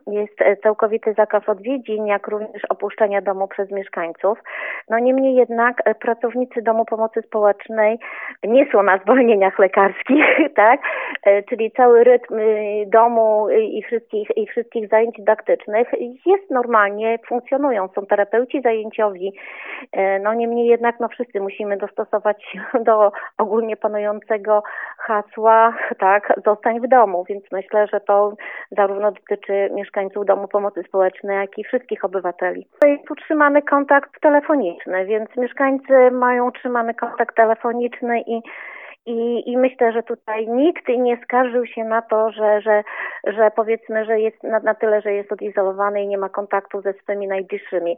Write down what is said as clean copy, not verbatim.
Jest całkowity zakaz odwiedzin, jak również opuszczania domu przez mieszkańców. No niemniej jednak pracownicy Domu Pomocy Społecznej nie są na zwolnieniach lekarskich, tak? Czyli cały rytm domu i wszystkich zajęć dydaktycznych jest normalnie, funkcjonują, są terapeuci zajęciowi. No niemniej jednak wszyscy musimy dostosować się do ogólnie panującego hasła, tak, zostań w domu, więc myślę, że to zarówno dotyczy mieszkańców Domu Pomocy Społecznej, jak i wszystkich obywateli. Jest utrzymany kontakt telefoniczny, więc mieszkańcy mają utrzymany kontakt telefoniczny i myślę, że tutaj nikt nie skarżył się na to, że powiedzmy, że jest na tyle, że jest odizolowany i nie ma kontaktu ze swymi najbliższymi.